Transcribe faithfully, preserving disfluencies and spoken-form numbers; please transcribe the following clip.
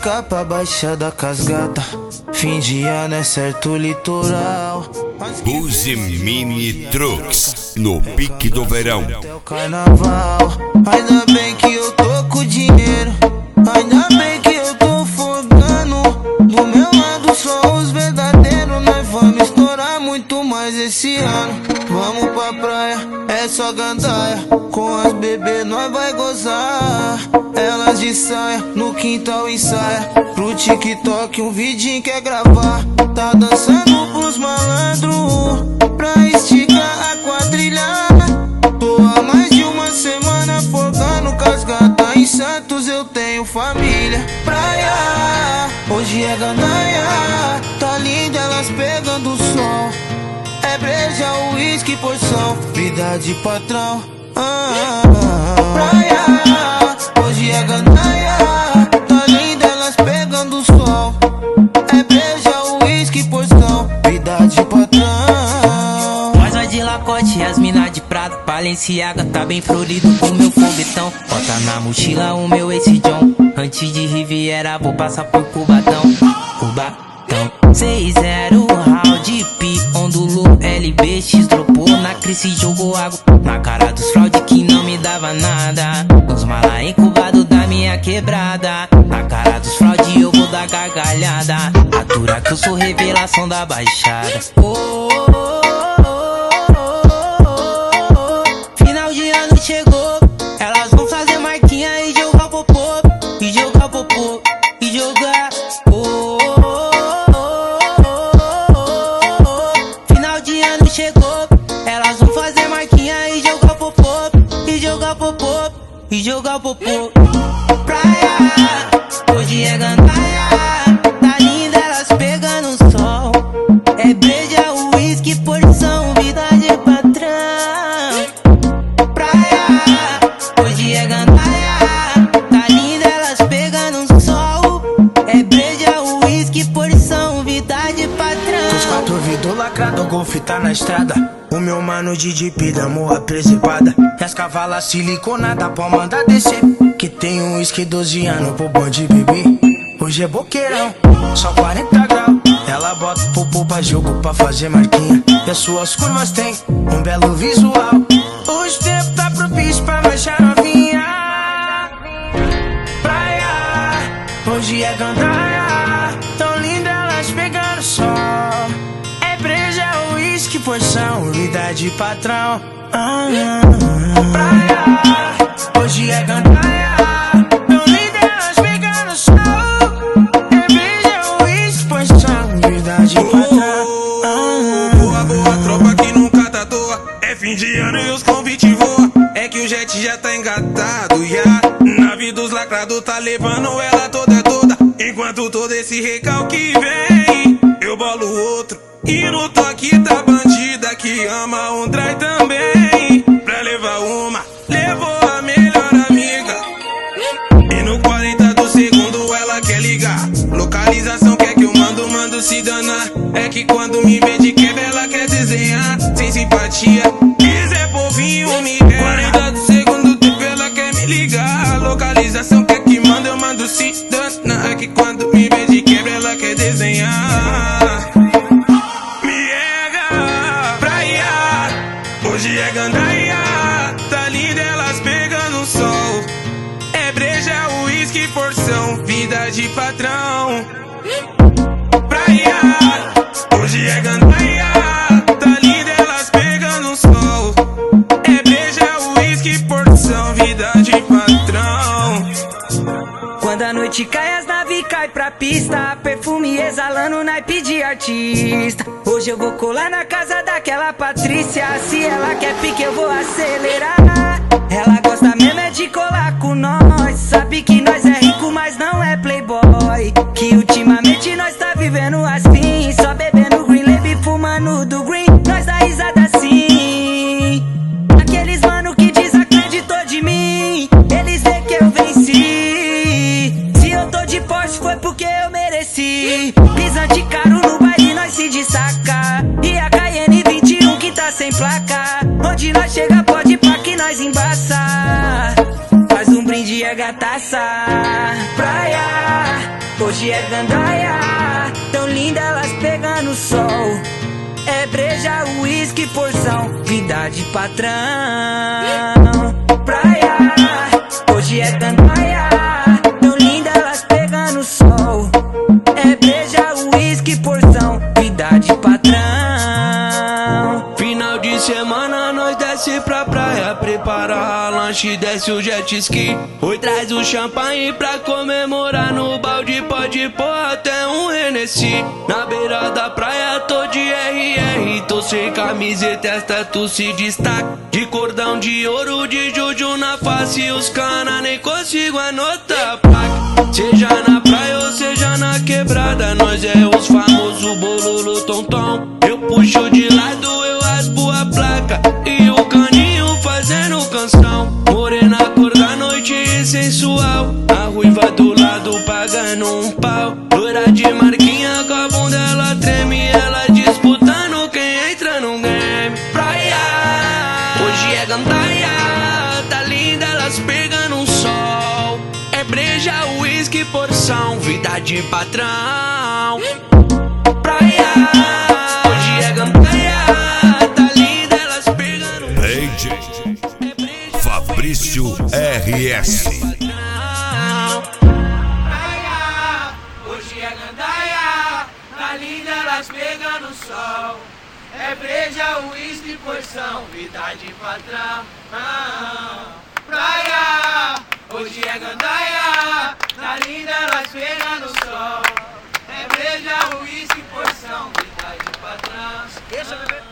ficar pra Baixada Casgata. Fim de ano é certo litoral. Use Mini Trucks no pique do verão. Até o carnaval. Ainda bem que eu tô com dinheiro. Ainda bem que eu tô folgando. Do meu lado só os verdadeiros. Nós vamos estourar muito mais esse ano. Vamos pra praia, é só gandaia. Com as bebês nós vai gozar. Elas de saia, no quintal ensaia. Pro TikTok um vidinho quer gravar. Tá dançando pros malandros, pra esticar a quadrilha. Tô há mais de uma semana folgando Casgata. Em Santos eu tenho família. Praia, hoje é gandaia. Tá linda elas pegando o sol. É breja, uísque, porção, vida de patrão. ah, ah, ah. Praia, hoje é gandaia. Tá linda elas pegando o sol. É breja, uísque, porção, vida de patrão. Nós vai de Lacoste, as mina de Prado, Balenciaga, tá bem florido com meu foguetão. Bota na mochila o meu Ace John. Antes de Riviera vou passar por Cubatão. Cubatão. seis zero round, pi, ondulo, L B X, dropou na crise e jogou água na cara dos fraude que não me dava nada. Os mala incubado da minha quebrada. Na cara dos fraude eu vou dar gargalhada. Atura que eu sou revelação da Baixada. Oh, oh, oh, oh, oh, oh. Final de ano chegou, elas vão fazer marquinha e jogar popô, e jogar popô, e jogar. Oh, chegou, elas vão fazer marquinha e jogar popô, e jogar popô, e jogar popô. Praia, hoje é gandaia. Tá linda elas pegando o sol. É breja, uísque, porção, vida de patrão. Praia, hoje é gandaia. Tá linda elas pegando o sol. É breja, uísque, porção, vida de patrão. Os quatro vidros lacrado, golfe tá na estrada. O meu mano de Jeep da morra preservada. E as cavalas siliconada pra mandar descer. Que tem um uísque doze anos pro bonde beber. Hoje é boqueirão, só quarenta graus. Ela bota popô pra jogo pra fazer marquinha. E as suas curvas tem um belo visual. Hoje o tempo tá propício pra marchar novinha. Praia, hoje é gandaia. Tão linda elas pegando sol. É breja, uísque, porção, vida de patrão. ah, ah, ah. Praia, hoje é gandaia. Tão linda elas pegando sol. É breja, uísque, porção, vida de patrão. ah, ah, Boa, boa, tropa que nunca tá à toa. É fim de ano e os convites voam. É que o jet já tá engatado, e a nave dos lacrados tá levando ela toda, toda. Enquanto todo esse recalque vem, eu bolo outro. E no toque da bandida que ama um trai também. Pra levar uma, levou a melhor amiga. E no quarenta do segundo ela quer ligar. Localização quer que eu mando, mando se danar. É que quando me vê de quebra ela quer desenhar. Sem simpatia, quiser povinho me erra. quarenta do segundo tempo ela quer me ligar. Localização quer que manda, eu mando se danar. É que quando me vê de quebra ela quer desenhar. Hoje é gandaia, tá linda elas pegando o sol. É breja, uísque, porção, vida de patrão. Praia, hoje é gandaia, tá linda elas pegando o sol. É breja, uísque, porção, vida de patrão. Quando a noite cai, as naves cai pra pista. Perfume exalando, naipe de artista. Hoje eu vou colar na casa daquela Patrícia. Se ela quer pique, eu vou acelerar. Ela gosta mesmo é de colar com nós. Sabe que nós é rico, mas não é playboy. Que ultimamente nós tá vivendo assim. Só bebendo green label, fumando do green. Nós dá risada assim. Aqueles mano que desacreditou de mim, eles vê que eu venci. Se eu tô de Porsche foi porque eu mereci. Pisante caro no baile nós se destaca. E a Cayenne vinte e um que tá sem placa. Onde nós chega pode pá que nós embaça. Faz um brinde e é gataça. Praia, hoje é gandaia. Tão linda elas pegando sol. É breja, uísque, porção, vida de patrão. Praia, hoje é gandaia. Tão linda elas pegando sol. É breja, uísque, porção, vida de patrão. Final de semana nós desce pra praia, prepara a lanche, desce o jet ski. Oi, traz o champanhe pra comemorar. No balde pode pôr até um Hennessy. Na beira da praia tô de R R, tô sem camiseta, esta tu se destaca. De cordão de ouro, de juju na face, os cana nem consigo anotar a placa. Seja na praia ou seja na quebrada, nós é os famosos bololo tom-tom. Eu puxo de lado, eu raspo a placa e o caninho fazendo canção. Morena, cor da noite e sensual, a ruiva do lado pagando um pau. Loira de marquinha com a bunda ela treme, ela disputando quem entra no game. Praia, hoje é gandaia, tá linda elas pegando um sol. É breja, uísque, porção, vida de patrão. Praia, hoje é gandaia, tá linda elas pegando um D J Fabrício R S. Hoje é gandaia, tá linda elas pegando sol. É breja, uísque, porção, vida de patrão. Praia, hoje é gandaia, tá linda elas pegando sol. É breja, uísque, porção, vida de patrão. Deixa, bebê.